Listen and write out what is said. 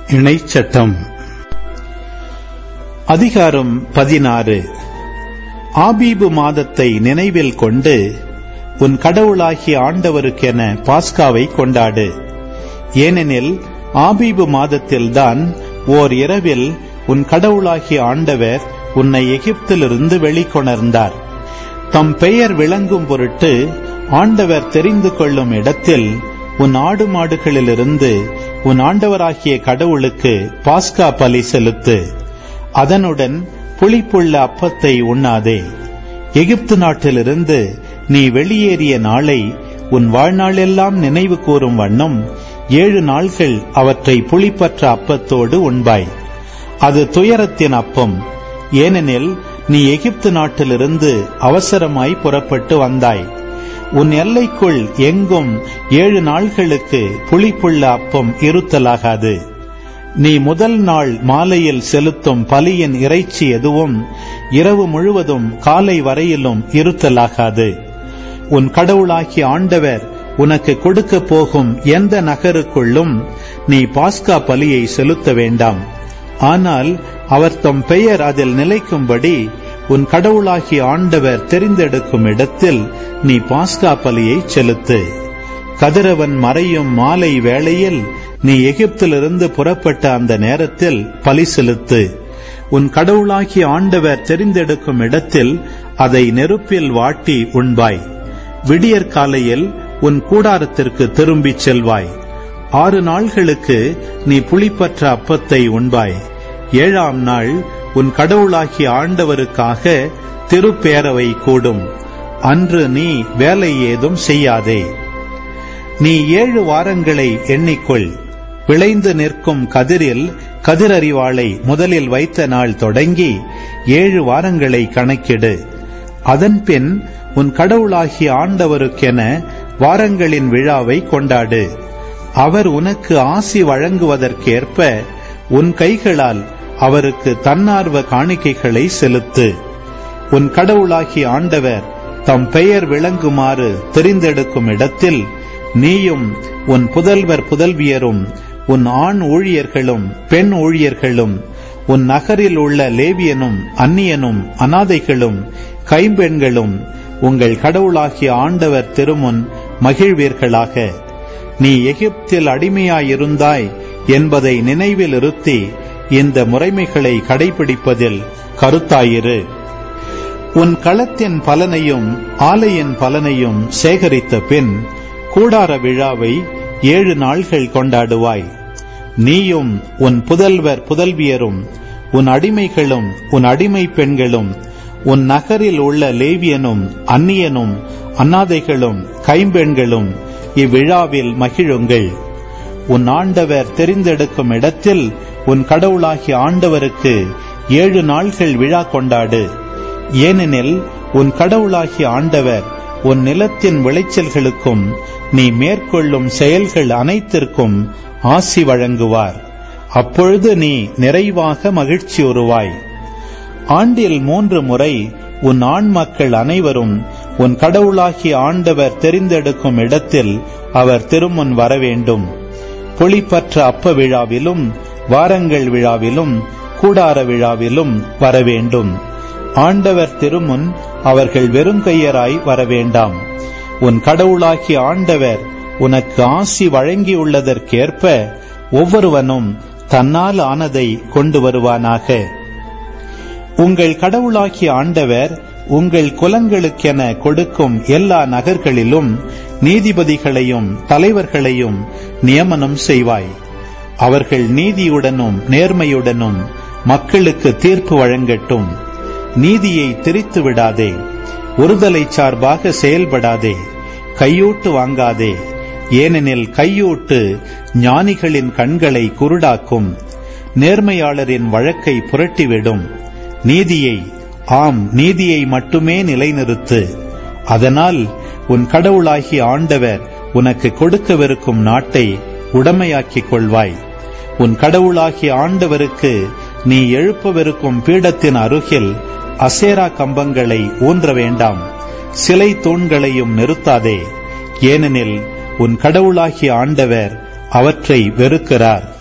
இணைச்சட்டம். அதிகாரம் 16. ஆபீபு மாதத்தை நினைவில் கொண்டு உன் கடவுளாகிய ஆண்டவருக்கென பாஸ்காவை கொண்டாடு. ஏனெனில் ஆபீபு மாதத்தில்தான் ஓர் இரவில் உன் கடவுளாகிய ஆண்டவர் உன்னை எகிப்திலிருந்து வெளிக்கொணர்ந்தார். தம் பெயர் விளங்கும் பொருட்டு ஆண்டவர் தெரிந்து கொள்ளும் இடத்தில் உன் ஆடு மாடுகளிலிருந்து உன் ஆண்டவராகிய கடவுளுக்கு பாஸ்கா பலி செலுத்து. அதனுடன் புளிப்புள்ள அப்பத்தை உண்ணாதே. எகிப்து நாட்டிலிருந்து நீ வெளியேறிய நாளை உன் வாழ்நாளெல்லாம் நினைவு கூறும் வண்ணம் 7 நாள்கள் அவற்றை புளிப்பற்ற அப்பத்தோடு உண்பாய். அது துயரத்தின் அப்பம். ஏனெனில் நீ எகிப்து நாட்டிலிருந்து அவசரமாய் புறப்பட்டு வந்தாய். உன் எல்லைக்குள் எங்கும் 7 நாள்களுக்கு புளிப்புள்ள அப்பம் இருத்தலாகாது. நீ முதல் நாள் மாலையில் செலுத்தும் பலியின் இறைச்சி எதுவும் இரவு முழுவதும் காலை வரையிலும் இருத்தலாகாது. உன் கடவுளாகிய ஆண்டவர் உனக்கு கொடுக்க போகும் எந்த நகருக்குள்ளும் நீ பாஸ்கா பலியை செலுத்த வேண்டாம். ஆனால் அவர் தம் பெயர் அதில் நிலைக்கும்படி உன் கடவுளாகிய ஆண்டவர் தெரிந்தெடுக்கும் இடத்தில் நீ பாஸ்கா பலியை செலுத்து. கதிரவன் மறையும் மாலை வேளையில் நீ எகிப்திலிருந்து புறப்பட்ட அந்த நேரத்தில் பலி செலுத்து. உன் கடவுளாகிய ஆண்டவர் தெரிந்தெடுக்கும் இடத்தில் அதை நெருப்பில் வாட்டி உண்பாய். விடியற்காலையில் உன் கூடாரத்திற்கு திரும்பிச் செல்வாய். 6 நாள்களுக்கு நீ புளிப்பற்ற அப்பத்தை உண்பாய். 7ஆம் நாள் உன் கடவுளாகிய ஆண்டவருக்காக திருப்பேரவை கூடும். அன்று நீ வேலை ஏதும் செய்யாதே. நீ 7 வாரங்களை எண்ணிக்கொள். விளைந்து நிற்கும் கதிரில் கதிரறிவாளை முதலில் வைத்த நாள் தொடங்கி 7 வாரங்களை கணக்கிடு. அதன்பின் உன் கடவுளாகிய ஆண்டவருக்கென வாரங்களின் விழாவை கொண்டாடு. அவர் உனக்கு ஆசி வழங்குவதற்கேற்ப உன் கைகளால் அவருக்கு தன்னார்வ காணிக்கைகளை செலுத்து. உன் கடவுளாகிய ஆண்டவர் தம் பெயர் விளங்குமாறு தெரிந்தெடுக்கும் இடத்தில் நீயும் உன் புதல்வர் புதல்வியரும் உன் ஆண் ஊழியர்களும் பெண் ஊழியர்களும் உன் நகரில் உள்ள லேவியனும் அந்நியனும் அனாதைகளும் கைம்பெண்களும் உங்கள் கடவுளாகிய ஆண்டவர் திருமுன் மகிழ்வீர்களாக. நீ எகிப்தில் அடிமையாயிருந்தாய் என்பதை நினைவில் இருத்தி இந்த முறைமைகளை கடைபிடிப்பதில் கருத்தாயிரு. உன் களத்தின் பலனையும் ஆலையின் பலனையும் சேகரித்த பின் கூடார விழாவை 7 நாள்கள் கொண்டாடுவாய். நீயும் உன் புதல்வர் புதல்வியரும் உன் அடிமைகளும் உன் அடிமை பெண்களும் உன் நகரில் உள்ள லேவியனும் அந்நியனும் அனாதைகளும் கைம்பெண்களும் இவ்விழாவில் மகிழுங்கள். உன் ஆண்டவர் தெரிந்தெடுக்கும் இடத்தில் உன் கடவுளாகிய ஆண்டவருக்கு 7 நாள்கள் விழா கொண்டாடு. ஏனெனில் உன் கடவுளாகிய ஆண்டவர் உன் நிலத்தின் விளைச்சல்களுக்கும் நீ மேற்கொள்ளும் செயல்கள் அனைத்திற்கும் ஆசி வழங்குவார். அப்பொழுது நீ நிறைவாக மகிழ்ச்சியுறுவாய். ஆண்டில் 3 முறை உன் ஆண் மக்கள் அனைவரும் உன் கடவுளாகிய ஆண்டவர் தெரிந்தெடுக்கும் இடத்தில் அவர் திருமுன் வரவேண்டும். புளிப்பற்ற அப்ப விழாவிலும் வாரங்கள் விழாவிலும் கூடார விழாவிலும் வரவேண்டும். ஆண்டவர் திருமுன் அவர்கள் வெறுங்கையராய் வரவேண்டாம். உன் கடவுளாகிய ஆண்டவர் உனக்கு ஆசி வழங்கியுள்ளதற்கேற்ப ஒவ்வொருவனும் தன்னால் ஆனதை கொண்டு வருவானாக. உங்கள் கடவுளாகிய ஆண்டவர் உங்கள் குலங்களுக்கென கொடுக்கும் எல்லா நகர்களிலும் நீதிபதிகளையும் தலைவர்களையும் நியமனம் செய்வாய். அவர்கள் நீதியுடனும் நேர்மையுடனும் மக்களுக்கு தீர்ப்பு வழங்கட்டும். நீதியை திரித்து விடாதே. ஒருதலை சார்பாக செயல்படாதே. கையூட்டு வாங்காதே. ஏனெனில் கையூட்டு ஞானிகளின் கண்களை குருடாக்கும். நேர்மையாளரின் வழக்கை புரட்டிவிடும். நீதியை மட்டுமே நிலைநிறுத்து. அதனால் உன் கடவுளாகிய ஆண்டவர் உனக்கு கொடுக்கவிருக்கும் நாட்டை உடமையாக்கிக் கொள்வாய். உன் கடவுளாகிய ஆண்டவருக்கு நீ எழுப்பவிருக்கும் பீடத்தின் அருகில் அசேரா கம்பங்களை ஊன்ற வேண்டாம். சிலை தூண்களையும் நிறுத்தாதே. ஏனெனில் உன் கடவுளாகிய ஆண்டவர் அவற்றை வெறுக்கிறார்.